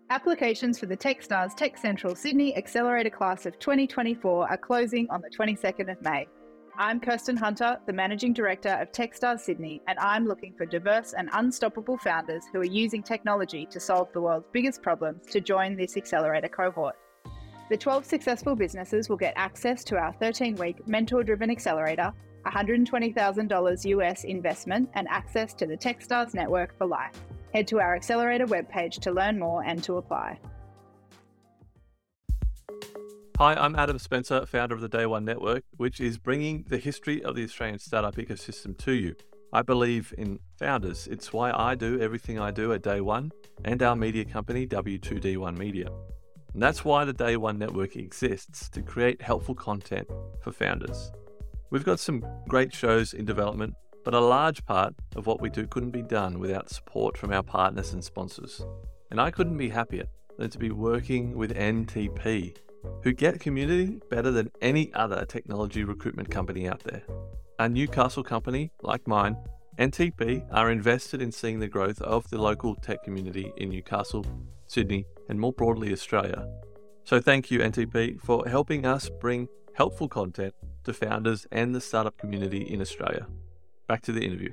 Applications for the Techstars Tech Central Sydney Accelerator Class of 2024 are closing on the 22nd of May. I'm Kirsten Hunter, the Managing Director of Techstars Sydney, and I'm looking for diverse and unstoppable founders who are using technology to solve the world's biggest problems to join this accelerator cohort. The 12 successful businesses will get access to our 13-week mentor-driven accelerator, $120,000 US investment, and access to the Techstars network for life. Head to our accelerator webpage to learn more and to apply. Hi, I'm Adam Spencer, founder of the Day One Network, which is bringing the history of the Australian startup ecosystem to you. I believe in founders. It's why I do everything I do at Day One and our media company, W2D1 Media. And that's why the Day One Network exists, to create helpful content for founders. We've got some great shows in development, but a large part of what we do couldn't be done without support from our partners and sponsors. And I couldn't be happier than to be working with NTP, who get community better than any other technology recruitment company out there. A Newcastle company like mine, NTP are invested in seeing the growth of the local tech community in Newcastle, Sydney, and more broadly Australia. So thank you, NTP, for helping us bring helpful content to founders and the startup community in Australia. Back to the interview.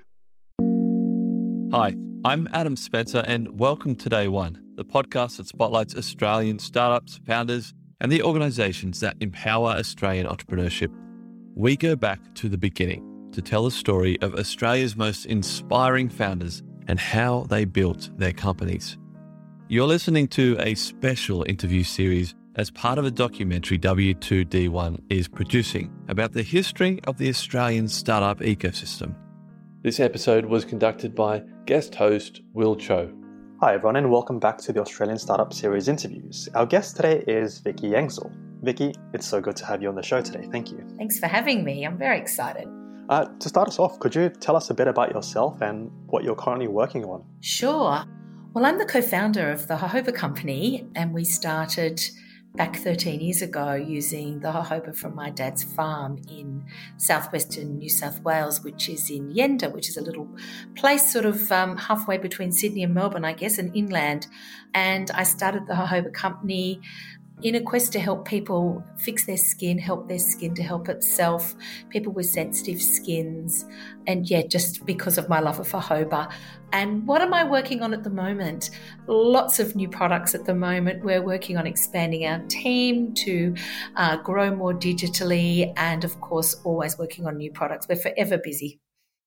Hi, I'm Adam Spencer, and welcome to Day One, the podcast that spotlights Australian startups, founders, and the organisations that empower Australian entrepreneurship. We go back to the beginning to tell the story of Australia's most inspiring founders and how they built their companies. You're listening to a special interview series as part of a documentary W2D1 is producing about the history of the Australian startup ecosystem. This episode was conducted by guest host Will Cho. Hi everyone, and welcome back to the Australian Startup Series interviews. Our guest today is Vicky Yengsel. Vicky, it's so good to have you on the show today. Thank you. Thanks for having me. I'm very excited. To start us off, could you tell us a bit about yourself and what you're currently working on? Sure. Well, I'm the co-founder of the Jojoba Company, and we started back 13 years ago using the jojoba from my dad's farm in southwestern New South Wales, which is in Yenda, which is a little place sort of halfway between Sydney and Melbourne, I guess, and inland. And I started the Jojoba Company in a quest to help people fix their skin, help their skin to help itself, people with sensitive skins, and just because of my love of jojoba. And what am I working on at the moment? Lots of new products at the moment. We're working on expanding our team to grow more digitally, and of course, always working on new products. We're forever busy.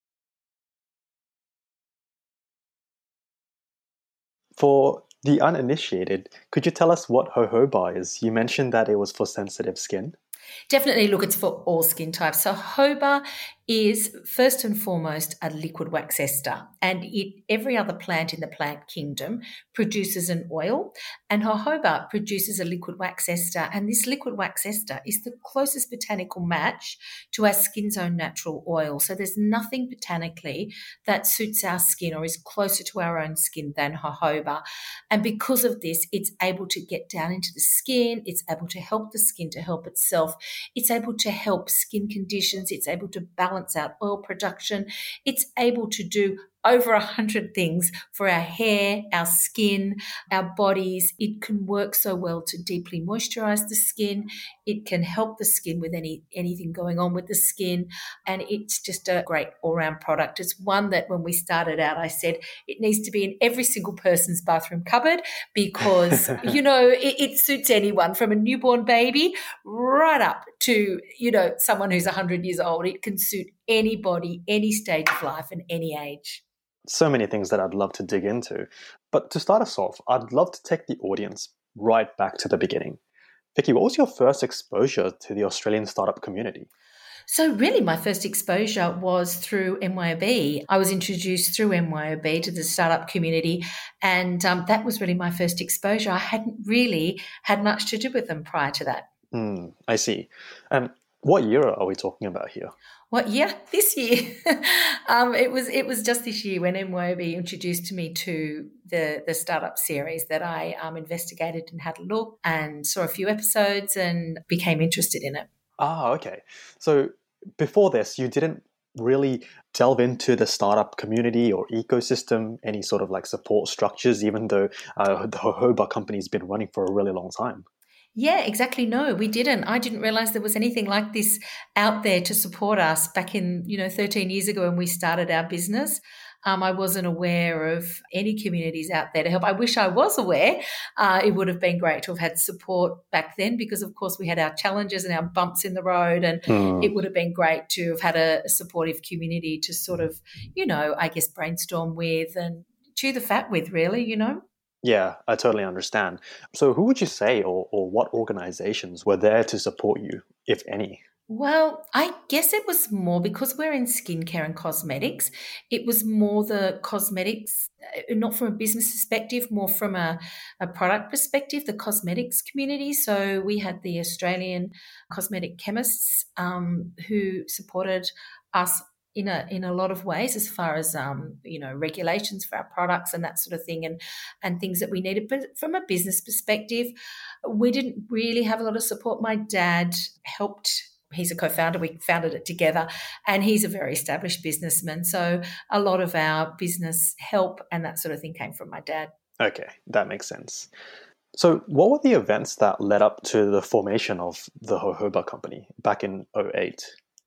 For the uninitiated, could you tell us what jojoba is? You mentioned that it was for sensitive skin. Definitely, look, it's for all skin types. So jojoba is first and foremost a liquid wax ester, and every other plant in the plant kingdom produces an oil, and jojoba produces a liquid wax ester, and this liquid wax ester is the closest botanical match to our skin's own natural oil. So there's nothing botanically that suits our skin or is closer to our own skin than jojoba, and because of this, it's able to get down into the skin, it's able to help the skin to help itself, it's able to help skin conditions, it's able to balance out oil production, it's able to do over 100 things for our hair, our skin, our bodies. It can work so well to deeply moisturize the skin. It can help the skin with anything going on with the skin. And it's just a great all-round product. It's one that when we started out, I said it needs to be in every single person's bathroom cupboard because, it suits anyone from a newborn baby right up to, someone who's 100 years old. It can suit anybody, any stage of life and any age. So many things that I'd love to dig into. But to start us off, I'd love to take the audience right back to the beginning. Vicky, what was your first exposure to the Australian startup community? So really my first exposure was through MYOB. I was introduced through MYOB to the startup community, and that was really my first exposure. I hadn't really had much to do with them prior to that. I see. And what year are we talking about here? What year? This year. It was just this year when MYOB introduced me to the startup series that I investigated and had a look and saw a few episodes and became interested in it. Okay. So before this, you didn't really delve into the startup community or ecosystem, any sort of like support structures, even though the jojoba company's been running for a really long time? Yeah, exactly. No, we didn't. I didn't realize there was anything like this out there to support us back in, 13 years ago when we started our business. I wasn't aware of any communities out there to help. I wish I was aware. It would have been great to have had support back then because, of course, we had our challenges and our bumps in the road, and it would have been great to have had a supportive community to sort of, I guess, brainstorm with and chew the fat with, really. Yeah, I totally understand. So who would you say or what organizations were there to support you, if any? Well, I guess it was more because we're in skincare and cosmetics. It was more the cosmetics, not from a business perspective, more from a product perspective, the cosmetics community. So we had the Australian cosmetic chemists who supported us in a lot of ways as far as regulations for our products and that sort of thing and things that we needed. But from a business perspective, we didn't really have a lot of support. My dad helped. He's a co-founder. We founded it together, and he's a very established businessman. So a lot of our business help and that sort of thing came from my dad. Okay, that makes sense. So what were the events that led up to the formation of the jojoba company back in '08?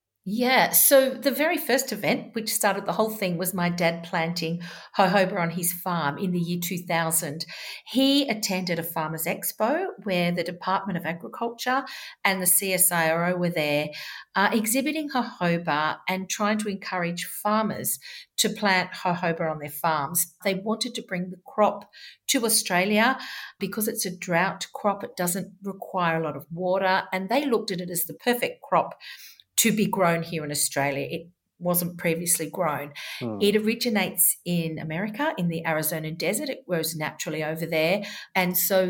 Yeah, so the very first event, which started the whole thing, was my dad planting jojoba on his farm in the year 2000. He attended a farmers' expo where the Department of Agriculture and the CSIRO were there exhibiting jojoba and trying to encourage farmers to plant jojoba on their farms. They wanted to bring the crop to Australia because it's a drought crop. It doesn't require a lot of water, and they looked at it as the perfect crop to be grown here in Australia. It wasn't previously grown. It originates in America, in the Arizona desert. It grows naturally over there. And so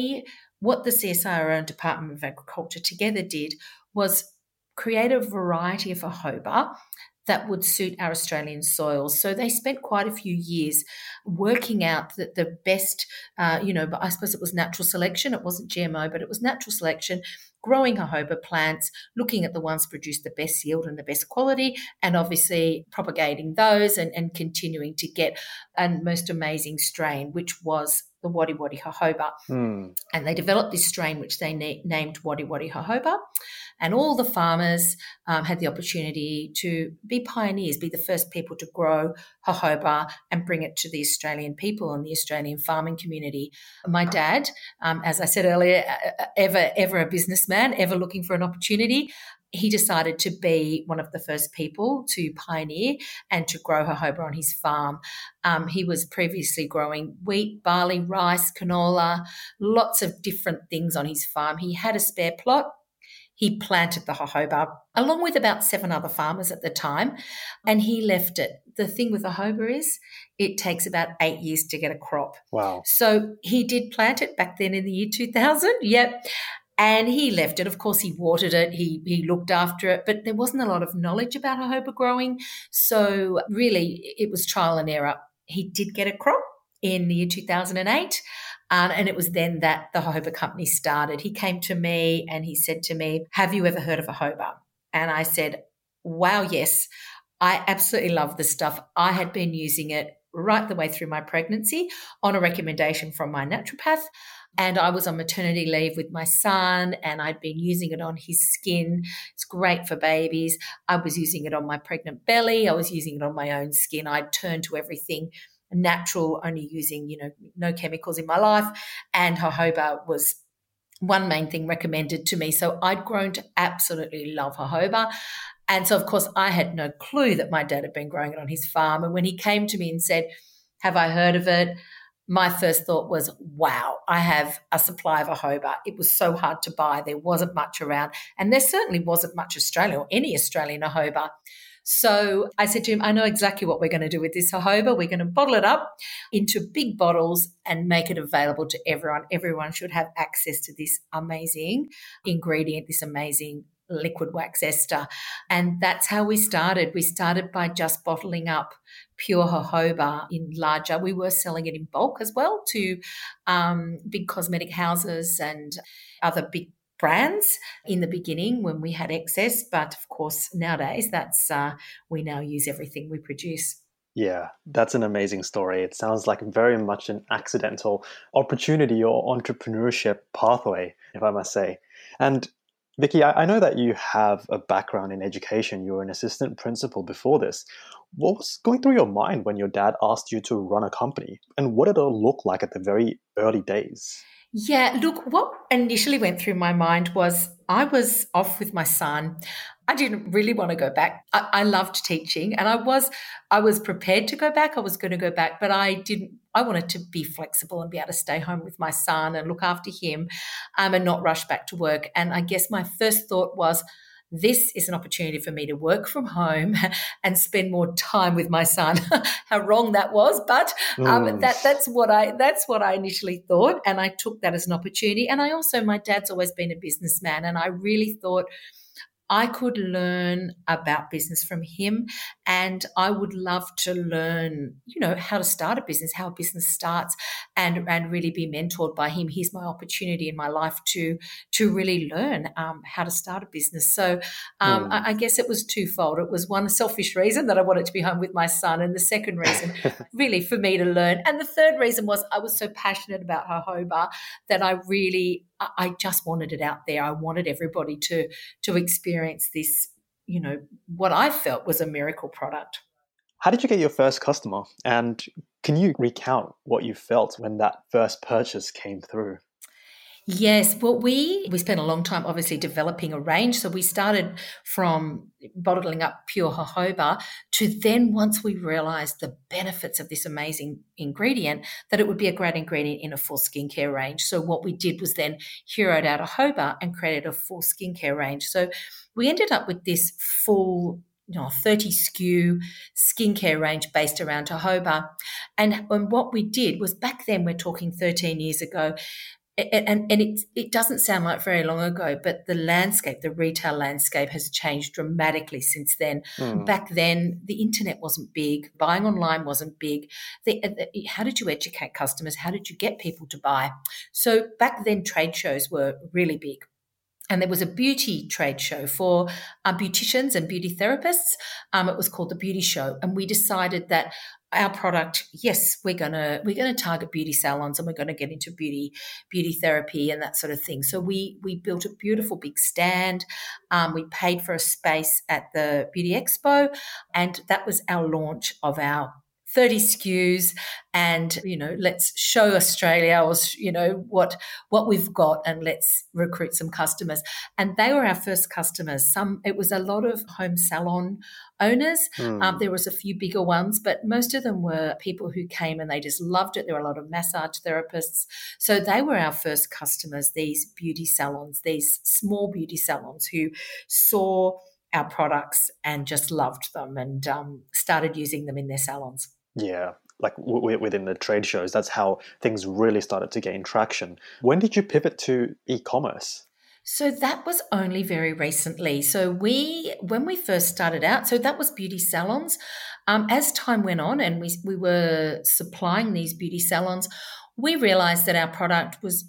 what the CSIRO and Department of Agriculture together did was create a variety of jojoba that would suit our Australian soils. So they spent quite a few years working out that the best, but I suppose it was natural selection. It wasn't GMO, but it was natural selection, growing jojoba plants, looking at the ones that produced the best yield and the best quality, and obviously propagating those and continuing to get a most amazing strain, which was the Wadi Wadi jojoba. And they developed this strain, which they named Wadi Wadi jojoba. And all the farmers had the opportunity to be pioneers, be the first people to grow jojoba and bring it to the Australian people and the Australian farming community. My dad, as I said earlier, ever a businessman, ever looking for an opportunity, he decided to be one of the first people to pioneer and to grow jojoba on his farm. He was previously growing wheat, barley, rice, canola, lots of different things on his farm. He had a spare plot. He planted the jojoba along with about 7 other farmers at the time, and he left it. The thing with jojoba is it takes about 8 years to get a crop. Wow. So he did plant it back then in the year 2000. Yep. And he left it. Of course, he watered it. He looked after it, but there wasn't a lot of knowledge about jojoba growing. So really, it was trial and error. He did get a crop in the year 2008. And it was then that the jojoba company started. He came to me and he said to me, "Have you ever heard of jojoba?" And I said, "Wow, yes. I absolutely love this stuff. I had been using it right the way through my pregnancy on a recommendation from my naturopath. And I was on maternity leave with my son and I'd been using it on his skin. It's great for babies. I was using it on my pregnant belly. I was using it on my own skin. I'd turned to everything natural, only using, no chemicals in my life. And jojoba was one main thing recommended to me. So I'd grown to absolutely love jojoba. And so, of course, I had no clue that my dad had been growing it on his farm. And when he came to me and said, "Have I heard of it?" my first thought was, wow, I have a supply of jojoba. It was so hard to buy. There wasn't much around. And there certainly wasn't much Australian or any Australian jojoba. So I said to him, "I know exactly what we're going to do with this jojoba. We're going to bottle it up into big bottles and make it available to everyone. Everyone should have access to this amazing ingredient, this amazing liquid wax ester." And that's how we started. We started by just bottling up pure jojoba in larger. We were selling it in bulk as well to big cosmetic houses and other big brands in the beginning when we had excess, but of course nowadays we now use everything we produce. Yeah, that's an amazing story. It sounds like very much an accidental opportunity or entrepreneurship pathway, if I must say. And Vicky, I know that you have a background in education. You were an assistant principal before this. What was going through your mind when your dad asked you to run a company? And what did it all look like at the very early days? Yeah, look, what initially went through my mind was I was off with my son. I didn't really want to go back. I loved teaching and I was prepared to go back. I was going to go back, but I wanted to be flexible and be able to stay home with my son and look after him and not rush back to work. And I guess my first thought was, this is an opportunity for me to work from home and spend more time with my son. How wrong that was, but that's what I initially thought, and I took that as an opportunity. And my dad's always been a businessman, and I really thought I could learn about business from him, and I would love to learn, how to start a business, how a business starts, and really be mentored by him. Here's my opportunity in my life to really learn how to start a business. So I guess it was twofold. It was one selfish reason that I wanted to be home with my son, and the second reason really for me to learn. And the third reason was I was so passionate about jojoba that I just wanted it out there. I wanted everybody to experience this, what I felt was a miracle product. How did you get your first customer? And can you recount what you felt when that first purchase came through? Yes, well, we spent a long time obviously developing a range. So we started from bottling up pure jojoba to then, once we realised the benefits of this amazing ingredient, that it would be a great ingredient in a full skincare range. So what we did was then heroed out jojoba and created a full skincare range. So we ended up with this full 30 SKU skincare range based around jojoba. And what we did was, back then, we're talking 13 years ago, and it doesn't sound like very long ago, but the retail landscape has changed dramatically since then. Back then, the internet wasn't big. Buying online wasn't big. How did you educate customers? How did you get people to buy? So back then, trade shows were really big. And there was a beauty trade show for beauticians and beauty therapists. It was called the Beauty Show. And we decided that our product, yes, we're gonna target beauty salons, and we're gonna get into beauty therapy and that sort of thing. So we built a beautiful big stand. We paid for a space at the Beauty Expo, and that was our launch of our 30 SKUs, and let's show Australia, what we've got, and let's recruit some customers. And they were our first customers. It was a lot of home salon owners. There was a few bigger ones, but most of them were people who came and they just loved it. There were a lot of massage therapists. So they were our first customers, these beauty salons, these small beauty salons who saw our products and just loved them and started using them in their salons. Yeah, like within the trade shows, that's how things really started to gain traction. When did you pivot to e-commerce? So that was only very recently. So when we first started out, so that was beauty salons. As time went on and we were supplying these beauty salons, we realised that our product was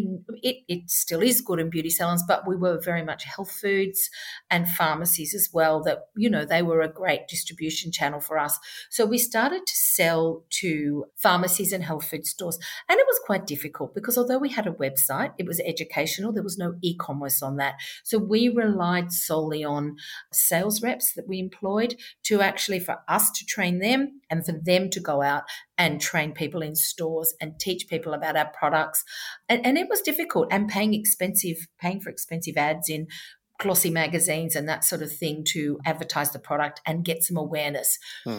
it still is good in beauty salons, but we were very much health foods and pharmacies as well, that, they were a great distribution channel for us. So we started to sell to pharmacies and health food stores. And it was quite difficult because although we had a website, it was educational, there was no e-commerce on that. So we relied solely on sales reps that we employed for us to train them and for them to go out and train people in stores and teach people about our products. And it was difficult, and paying for expensive ads in glossy magazines and that sort of thing to advertise the product and get some awareness.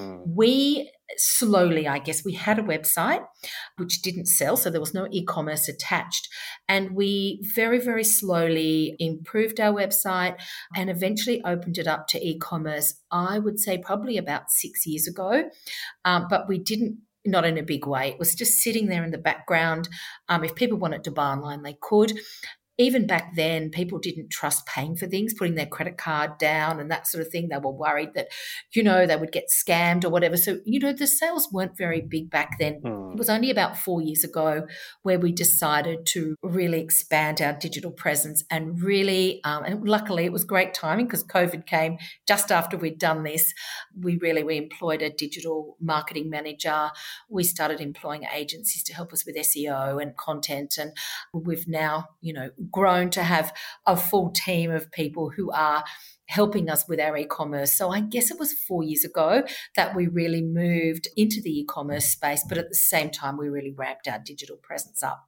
We slowly, I guess, we had a website which didn't sell, so there was no e-commerce attached. And we very, very slowly improved our website and eventually opened it up to e-commerce, I would say probably about 6 years ago. But we didn't, not in a big way. It was just sitting there in the background. If people wanted to buy online, they could. even back then, people didn't trust paying for things, putting their credit card down and that sort of thing. They were worried that, they would get scammed or whatever. So, the sales weren't very big back then. It was only about 4 years ago where we decided to really expand our digital presence and really, and luckily it was great timing because COVID came just after we'd done this. We employed a digital marketing manager. We started employing agencies to help us with SEO and content. And we've now, grown to have a full team of people who are helping us with our e-commerce. So I guess it was 4 years ago that we really moved into the e-commerce space, but at the same time, we really ramped our digital presence up.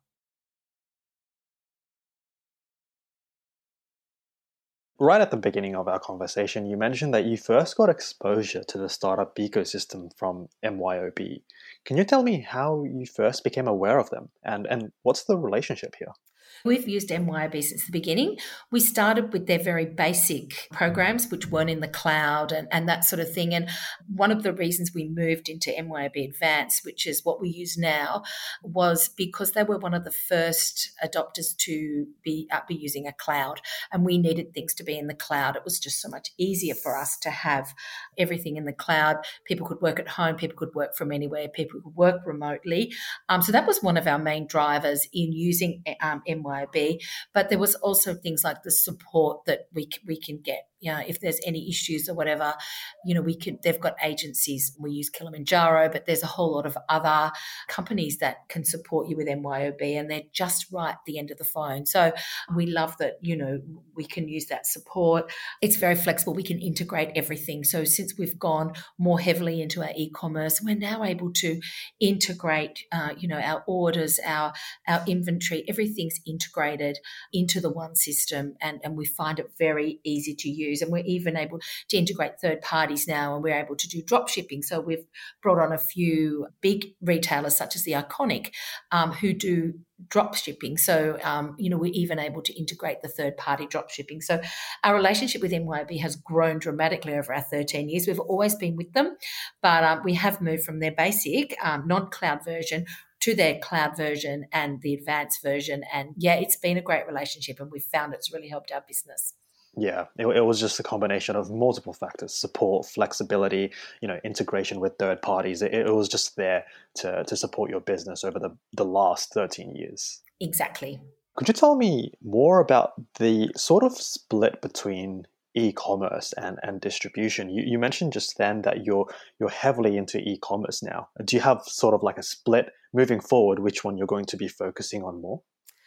Right at the beginning of our conversation, you mentioned that you first got exposure to the startup ecosystem from MYOB. Can you tell me how you first became aware of them and what's the relationship here? We've used MYOB since the beginning. We started with their very basic programs, which weren't in the cloud and that sort of thing. And one of the reasons we moved into MYOB Advanced, which is what we use now, was because they were one of the first adopters to be using a cloud. And we needed things to be in the cloud. It was just so much easier for us to have everything in the cloud. People could work at home. People could work from anywhere. People could work remotely. So that was one of our main drivers in using MYOB. But there was also things like the support that we can get. If there's any issues or whatever, they've got agencies. We use Kilimanjaro, but there's a whole lot of other companies that can support you with MYOB, and they're just right at the end of the phone. So we love that, we can use that support. It's very flexible. We can integrate everything. So since we've gone more heavily into our e-commerce, we're now able to integrate, our orders, our inventory, everything's integrated into the one system, and we find it very easy to use. And we're even able to integrate third parties now, and we're able to do drop shipping. So we've brought on a few big retailers such as the Iconic who do drop shipping. So, we're even able to integrate the third party drop shipping. So our relationship with MYOB has grown dramatically over our 13 years. We've always been with them, but we have moved from their basic non-cloud version to their cloud version and the advanced version. And it's been a great relationship, and we've found it's really helped our business. Yeah, it was just a combination of multiple factors: support, flexibility, integration with third parties. It was just there to support your business over the last 13 years. Exactly. Could you tell me more about the sort of split between e-commerce and distribution? You mentioned just then that you're heavily into e-commerce now. Do you have sort of like a split moving forward, which one you're going to be focusing on more?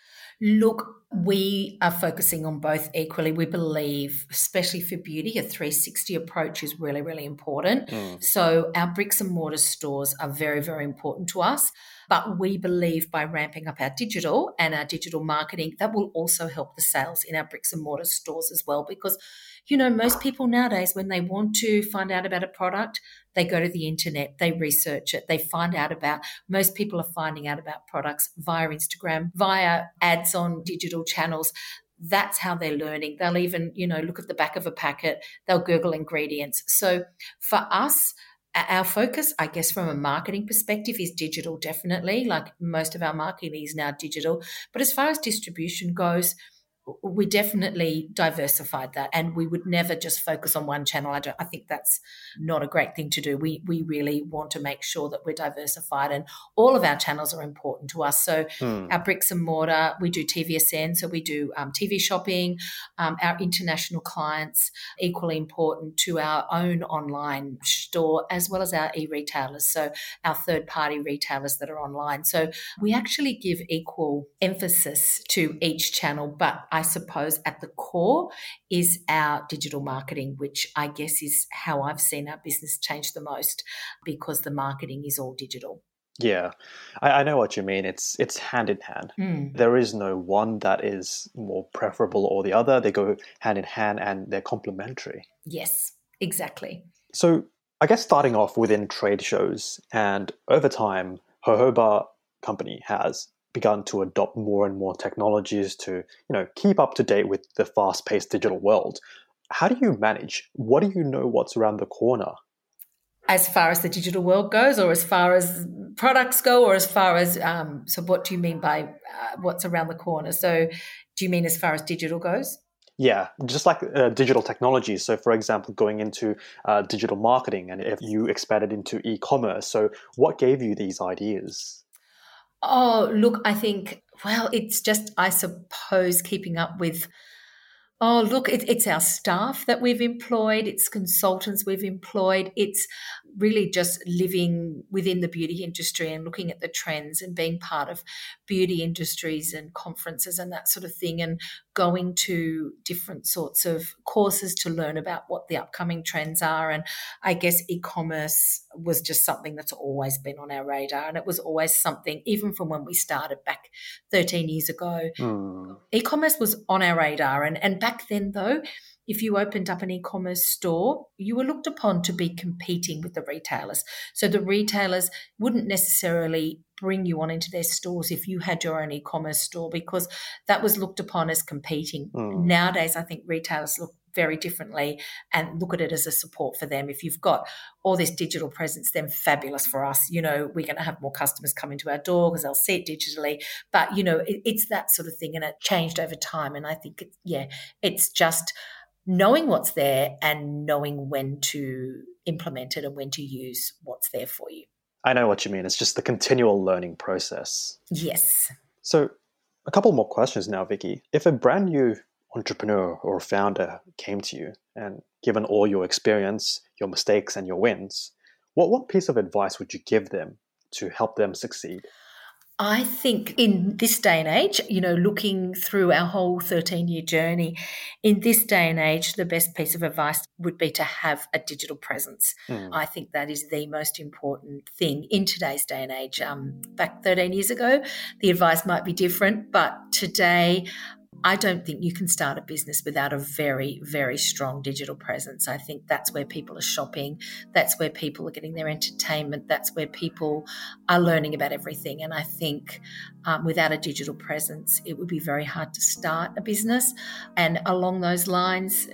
Look, we are focusing on both equally. We believe, especially for beauty, a 360 approach is really, really important. So our bricks and mortar stores are very, very important to us. But we believe by ramping up our digital and our digital marketing, that will also help the sales in our bricks and mortar stores as well. Because, most people nowadays, when they want to find out about a product, they go to the internet, they research it, they find out about, most people are finding out about products via Instagram, via ads on digital channels. That's how they're learning. They'll even, look at the back of a packet, they'll Google ingredients. So for us, our focus, I guess, from a marketing perspective is digital, definitely. Like most of our marketing is now digital. But as far as distribution goes, we definitely diversified that, and we would never just focus on one channel. I think that's not a great thing to do. We really want to make sure that we're diversified, and all of our channels are important to us. So our bricks and mortar, we do TVSN, so we do TV shopping. Our international clients, equally important to our own online store, as well as our e-retailers, so our third-party retailers that are online. So we actually give equal emphasis to each channel, but I suppose at the core is our digital marketing, which I guess is how I've seen our business change the most, because the marketing is all digital. Yeah, I know what you mean. It's hand in hand. There is no one that is more preferable or the other. They go hand in hand and they're complementary. Yes, exactly. So I guess starting off within trade shows, and over time, Jojoba company has begun to adopt more and more technologies to, keep up to date with the fast-paced digital world. How do you manage? What do you know what's around the corner? As far as the digital world goes, or as far as products go, or as far as, so what do you mean by what's around the corner? So do you mean as far as digital goes? Yeah, just like digital technologies. So, for example, going into digital marketing, and if you expanded into e-commerce. So what gave you these ideas? Oh, look, I think, well, it's just, I suppose, keeping up with, it's our staff that we've employed. It's consultants we've employed. It's really just living within the beauty industry and looking at the trends and being part of beauty industries and conferences and that sort of thing, and going to different sorts of courses to learn about what the upcoming trends are. And I guess e-commerce was just something that's always been on our radar. And it was always something, even from when we started back 13 years ago, e-commerce was on our radar. And back then, though, if you opened up an e-commerce store, you were looked upon to be competing with the retailers. So the retailers wouldn't necessarily bring you on into their stores if you had your own e-commerce store, because that was looked upon as competing. Nowadays, I think retailers look very differently and look at it as a support for them. If you've got all this digital presence, then fabulous for us. You know, we're going to have more customers come into our door because they'll see it digitally. But, you know, it's that sort of thing, and it changed over time. And I think, it's just knowing what's there and knowing when to implement it and when to use what's there for you. I know what you mean. It's just the continual learning process. Yes. So a couple more questions now, Vicky. If a brand new entrepreneur or founder came to you and given all your experience, your mistakes and your wins, what piece of advice would you give them to help them succeed? I think in this day and age, you know, looking through our whole 13-year journey, in this day and age, the best piece of advice would be to have a digital presence. I think that is the most important thing in today's day and age. Back 13 years ago, the advice might be different, but today, I don't think you can start a business without a very, very strong digital presence. I think that's where people are shopping. That's where people are getting their entertainment. That's where people are learning about everything. And I think without a digital presence, it would be very hard to start a business. And along those lines,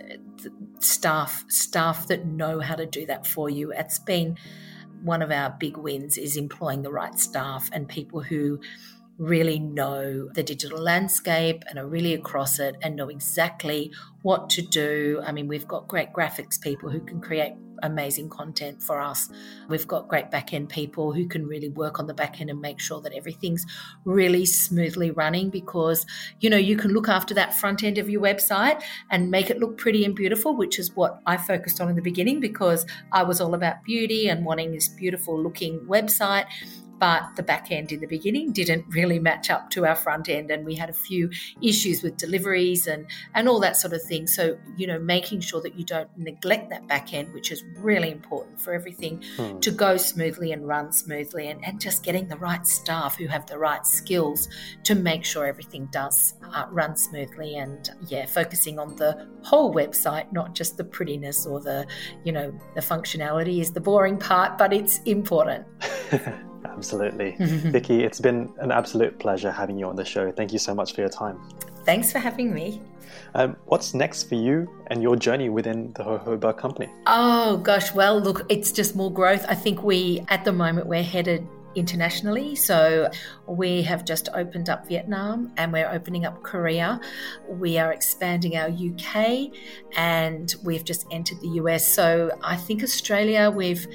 staff that know how to do that for you. It's been one of our big wins, is employing the right staff and people who really know the digital landscape and are really across it and know exactly what to do. I mean, we've got great graphics people who can create amazing content for us. We've got great back-end people who can really work on the back end and make sure that everything's really smoothly running, because, you know, you can look after that front end of your website and make it look pretty and beautiful, which is what I focused on in the beginning, because I was all about beauty and wanting this beautiful looking website. But the back end in the beginning didn't really match up to our front end, and we had a few issues with deliveries and all that sort of thing. So, you know, making sure that you don't neglect that back end, which is really important for everything to go smoothly and run smoothly, and just getting the right staff who have the right skills to make sure everything does run smoothly, and focusing on the whole website, not just the prettiness or the functionality is the boring part, but it's important. Absolutely. Vicky, it's been an absolute pleasure having you on the show. Thank you so much for your time. Thanks for having me. What's next for you and your journey within the Jojoba company? Oh, gosh. Well, look, it's just more growth. I think at the moment, we're headed internationally. So we have just opened up Vietnam and we're opening up Korea. We are expanding our UK and we've just entered the US. So I think Australia,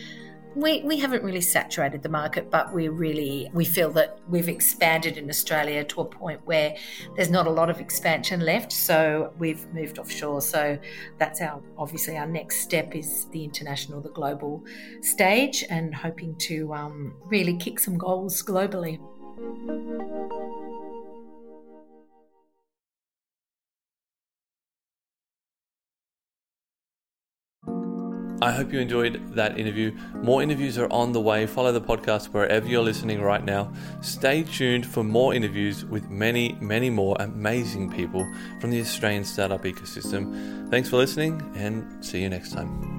we haven't really saturated the market, but we feel that we've expanded in Australia to a point where there's not a lot of expansion left. So we've moved offshore. So that's obviously our next step is the global stage, and hoping to really kick some goals globally. I hope you enjoyed that interview. More interviews are on the way. Follow the podcast wherever you're listening right now. Stay tuned for more interviews with many, many more amazing people from the Australian startup ecosystem. Thanks for listening, and see you next time.